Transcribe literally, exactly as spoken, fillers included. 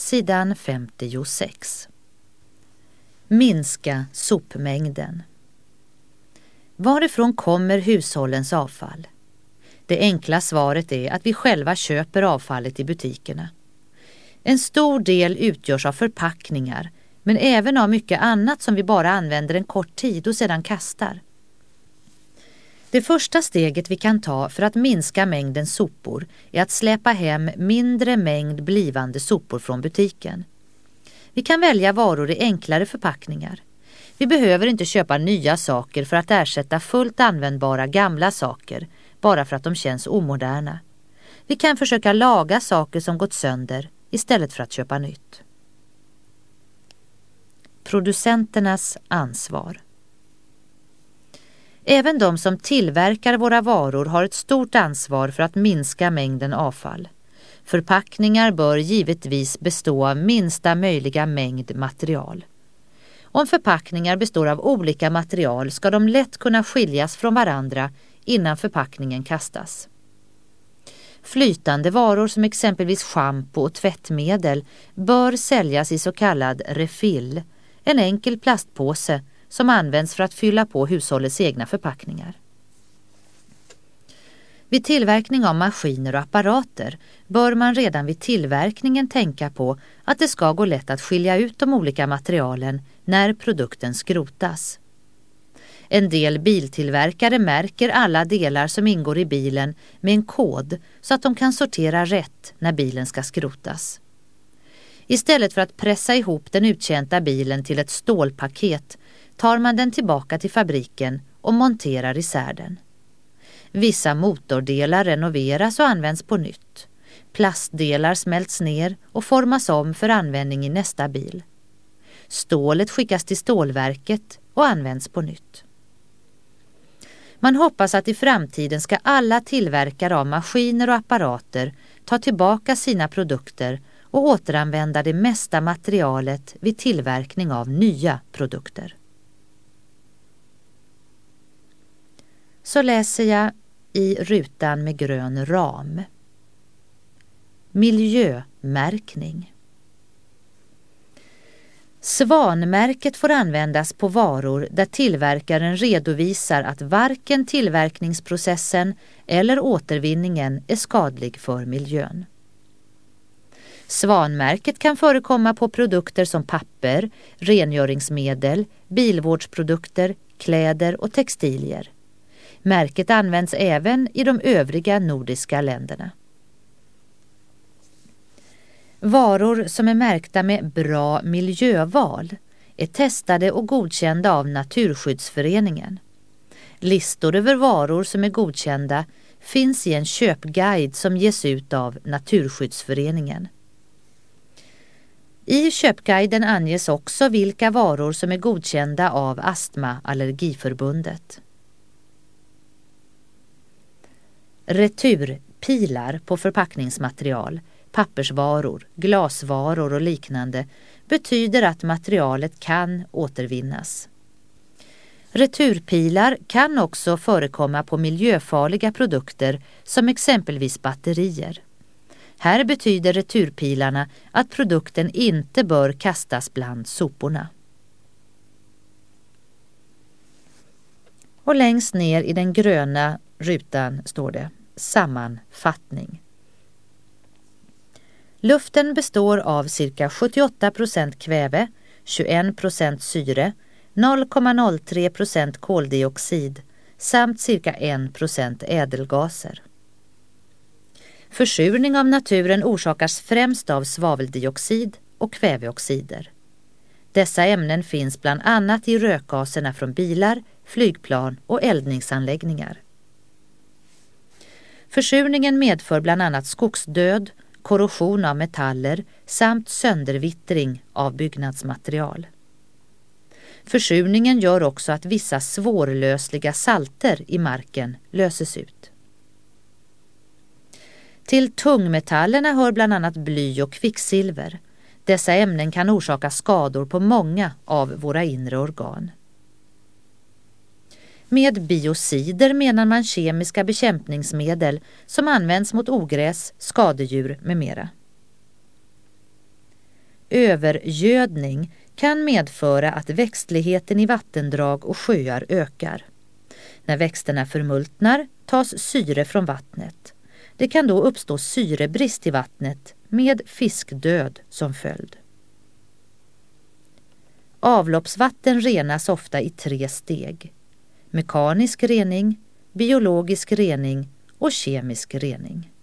sidan femtiosex. Minska sopmängden. Varifrån kommer hushållens avfall? Det enkla svaret är att vi själva köper avfallet i butikerna. En stor del utgörs av förpackningar, men även av mycket annat som vi bara använder en kort tid och sedan kastar. Det första steget vi kan ta för att minska mängden sopor är att släpa hem mindre mängd blivande sopor från butiken. Vi kan välja varor i enklare förpackningar. Vi behöver inte köpa nya saker för att ersätta fullt användbara gamla saker, bara för att de känns omoderna. Vi kan försöka laga saker som gått sönder istället för att köpa nytt. Producenternas ansvar. Även de som tillverkar våra varor har ett stort ansvar för att minska mängden avfall. Förpackningar bör givetvis bestå av minsta möjliga mängd material. Om förpackningar består av olika material ska de lätt kunna skiljas från varandra innan förpackningen kastas. Flytande varor som exempelvis shampoo och tvättmedel bör säljas i så kallad refill, en enkel plastpåse som används för att fylla på hushållets egna förpackningar. Vid tillverkning av maskiner och apparater bör man redan vid tillverkningen tänka på att det ska gå lätt att skilja ut de olika materialen när produkten skrotas. En del biltillverkare märker alla delar som ingår i bilen med en kod så att de kan sortera rätt när bilen ska skrotas. Istället för att pressa ihop den uttjänta bilen till ett stålpaket tar man den tillbaka till fabriken och monterar isär den. Vissa motordelar renoveras och används på nytt. Plastdelar smälts ner och formas om för användning i nästa bil. Stålet skickas till stålverket och används på nytt. Man hoppas att i framtiden ska alla tillverkare av maskiner och apparater ta tillbaka sina produkter och återanvända det mesta materialet vid tillverkning av nya produkter. Så läser jag i rutan med grön ram. Miljömärkning. Svanmärket får användas på varor där tillverkaren redovisar att varken tillverkningsprocessen eller återvinningen är skadlig för miljön. Svanmärket kan förekomma på produkter som papper, rengöringsmedel, bilvårdsprodukter, kläder och textilier. Märket används även i de övriga nordiska länderna. Varor som är märkta med bra miljöval är testade och godkända av Naturskyddsföreningen. Listor över varor som är godkända finns i en köpguide som ges ut av Naturskyddsföreningen. I köpguiden anges också vilka varor som är godkända av Astma-allergiförbundet. Returpilar på förpackningsmaterial, pappersvaror, glasvaror och liknande betyder att materialet kan återvinnas. Returpilar kan också förekomma på miljöfarliga produkter som exempelvis batterier. Här betyder returpilarna att produkten inte bör kastas bland soporna. Och längst ner i den gröna rutan står det sammanfattning. Luften består av cirka sjuttioåtta procent kväve, tjugoen procent syre, noll komma noll tre procent koldioxid samt cirka en procent ädelgaser. Försurning av naturen orsakas främst av svaveldioxid och kväveoxider. Dessa ämnen finns bland annat i rökgaserna från bilar, flygplan och eldningsanläggningar. Försurningen medför bland annat skogsdöd, korrosion av metaller samt söndervittring av byggnadsmaterial. Försurningen gör också att vissa svårlösliga salter i marken löses ut. Till tungmetallerna hör bland annat bly och kvicksilver. Dessa ämnen kan orsaka skador på många av våra inre organ. Med biocider menar man kemiska bekämpningsmedel som används mot ogräs, skadedjur med mera. Övergödning kan medföra att växtligheten i vattendrag och sjöar ökar. När växterna förmultnar tas syre från vattnet. Det kan då uppstå syrebrist i vattnet med fiskdöd som följd. Avloppsvatten renas ofta i tre steg: mekanisk rening, biologisk rening och kemisk rening.